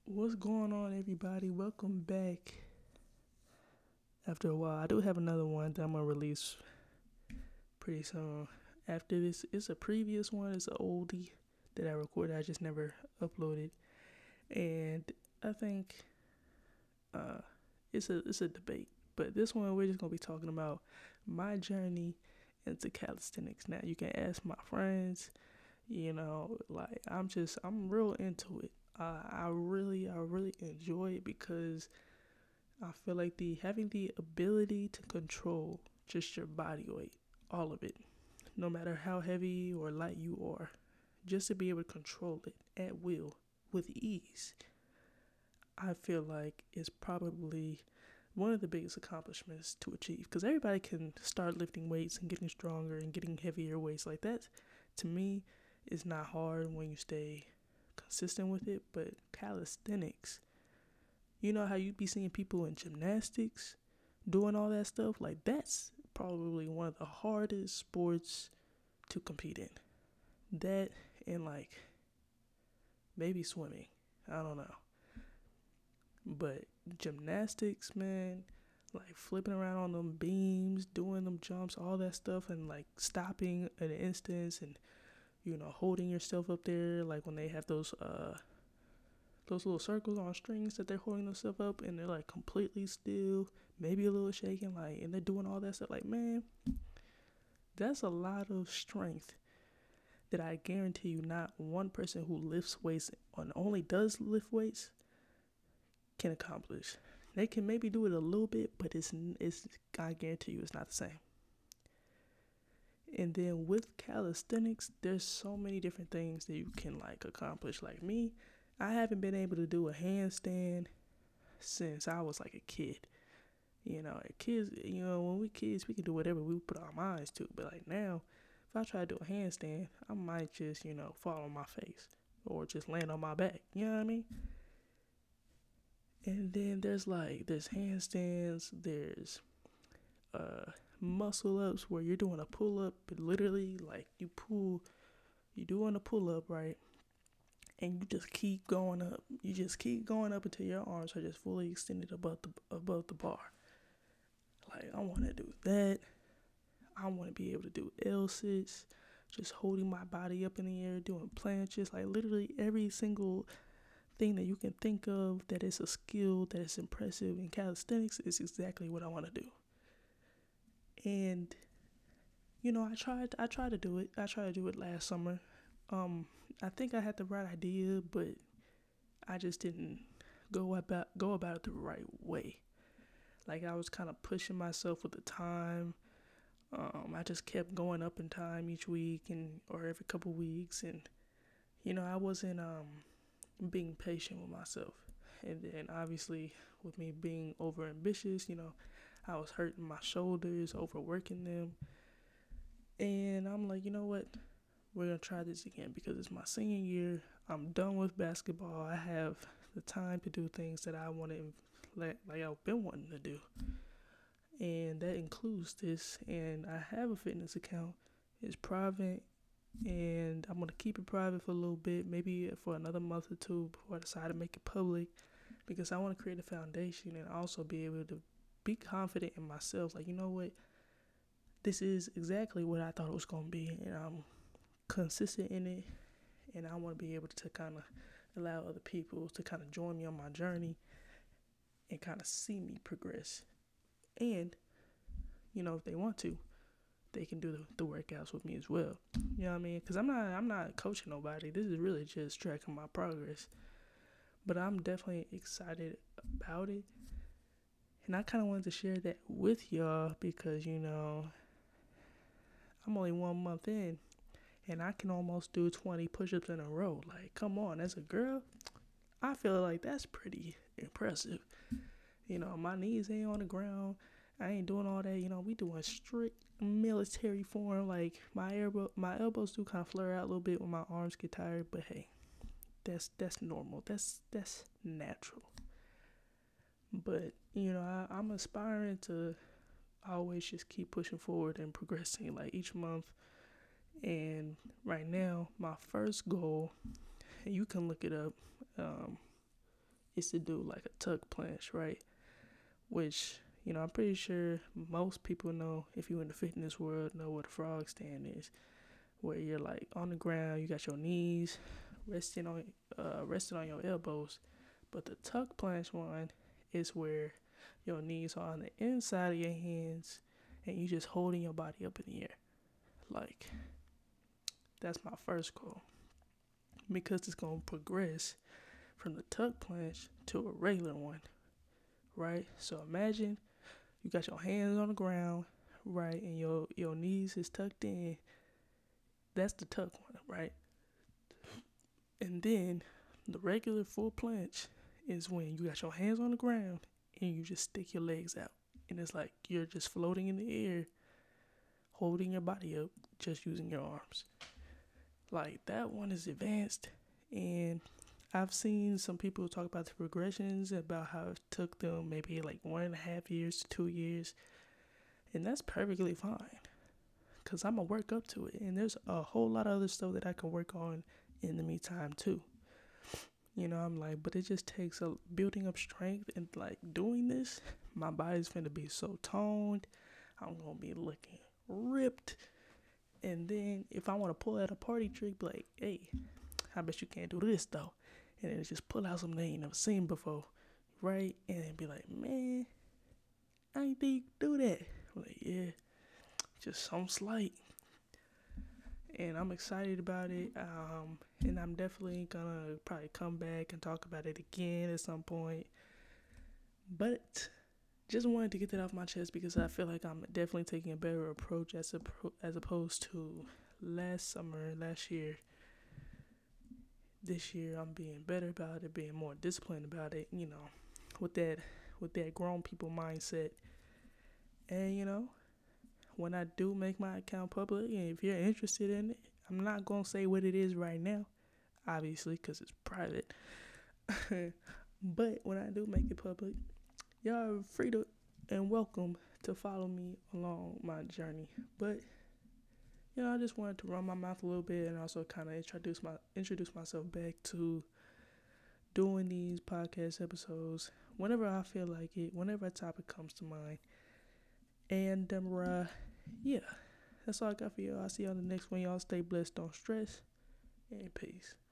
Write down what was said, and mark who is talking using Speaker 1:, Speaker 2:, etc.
Speaker 1: What's going on, everybody? Welcome back. After a while, I do have another one that I'm gonna release pretty soon. After this, it's a previous one. It's an oldie that I recorded. I just never uploaded, and I think uh, it's a debate. But this one, we're just gonna be talking about my journey into calisthenics. Now, you can ask my friends. Like I'm real into it. I really enjoy it because I feel like the having the ability to control just your body weight, all of it, no matter how heavy or light you are, just to be able to control it at will with ease, I feel like is probably one of the biggest accomplishments to achieve because everybody can start lifting weights and getting stronger and getting heavier weights like that. To me, is not hard when you stay consistent with it, but calisthenics, you know how you be seeing people in gymnastics doing all that stuff? Like, that's probably one of the hardest sports to compete in. That and, like, maybe swimming. I don't know. But gymnastics, man, like flipping around on them beams, doing them jumps, all that stuff, and like stopping at an instance and, holding yourself up there, like when they have those little circles on strings that they're holding themselves up and they're like completely still, maybe a little shaking, like, and they're doing all that stuff. Like, man, that's a lot of strength that I guarantee you not one person who lifts weights and only does lift weights can accomplish. They can maybe do it a little bit, but it's I guarantee you it's not the same. And then with calisthenics, there's so many different things that you can like accomplish. Like me, I haven't been able to do a handstand since I was like a kid. Kids, when we kids, we can do whatever we put our minds to. But like now, if I try to do a handstand, I might just, fall on my face or just land on my back. You know what I mean? And then there's handstands, there's uh, muscle ups where you're doing a pull up, but literally like you're doing a pull up, right? And you just keep going up. You just keep going up until your arms are just fully extended above the bar. Like, I want to do that. I want to be able to do L-sits, just holding my body up in the air, doing planches, like literally every single thing that you can think of that is a skill that is impressive in calisthenics is exactly what I want to do. And I tried to do it. I tried to do it last summer. Um, I think I had the right idea, but I just didn't go about it the right way. Like I was kind of pushing myself with the time. I just kept going up in time each week and or every couple weeks, and I wasn't being patient with myself. And then obviously with me being over ambitious, I was hurting my shoulders, overworking them, and I'm like, you know what? We're gonna try this again because it's my senior year. I'm done with basketball. I have the time to do things that I want to, like I've been wanting to do, and that includes this. And I have a fitness account. It's private, and I'm gonna keep it private for a little bit, maybe for another month or two before I decide to make it public, because I want to create a foundation and also be able to be confident in myself. Like, you know what, this is exactly what I thought it was gonna be, and I'm consistent in it, and I want to be able to kind of allow other people to kind of join me on my journey and kind of see me progress. And if they want to, they can do the workouts with me as well. You know what I mean? Because I'm not coaching nobody. This is really just tracking my progress. But I'm definitely excited about it, and I kind of wanted to share that with y'all because I'm only 1 month in, and I can almost do 20 push-ups in a row. Like, come on, as a girl, I feel like that's pretty impressive. My knees ain't on the ground. I ain't doing all that. We doing strict military form. Like my elbows do kind of flare out a little bit when my arms get tired. But hey, that's normal. That's natural. But I'm aspiring to always just keep pushing forward and progressing like each month. And right now, my first goal, and you can look it up. Um, is to do like a tuck planche, right? Which, I'm pretty sure most people know, if you're in the fitness world, know what a frog stand is, where you're like on the ground, you got your knees resting on your elbows. But the tuck planche one is where your knees are on the inside of your hands and you just holding your body up in the air. Like, that's my first goal, because it's going to progress from the tuck planche to a regular one, right? So imagine you got your hands on the ground, right, and your knees is tucked in. That's the tuck one, right? And then the regular full planche is when you got your hands on the ground and you just stick your legs out. And it's like you're just floating in the air, holding your body up, just using your arms. Like, that one is advanced. And I've seen some people talk about the progressions, about how it took them maybe like 1.5 years to 2 years. And that's perfectly fine, because I'm going to work up to it. And there's a whole lot of other stuff that I can work on in the meantime too. I'm like, but it just takes a building up strength, and like doing this, my body's finna be so toned. I'm gonna be looking ripped. And then if I want to pull out a party trick, be like, hey, I bet you can't do this though. And then just pull out something they ain't never seen before, right? And then be like, man, I ain't think you could do that. I'm like, yeah, just some slight. And I'm excited about it. And I'm definitely gonna probably come back and talk about it again at some point. But just wanted to get that off my chest, because I feel like I'm definitely taking a better approach as opposed to last year. This year I'm being better about it, being more disciplined about it, with that grown people mindset. And when I do make my account public, and if you're interested in it, I'm not going to say what it is right now, obviously, because it's private. But when I do make it public, y'all are free to and welcome to follow me along my journey. But, I just wanted to run my mouth a little bit, and also kind of introduce myself back to doing these podcast episodes whenever I feel like it, whenever a topic comes to mind. And yeah, that's all I got for y'all. I'll see y'all in the next one. Y'all stay blessed, don't stress, and peace.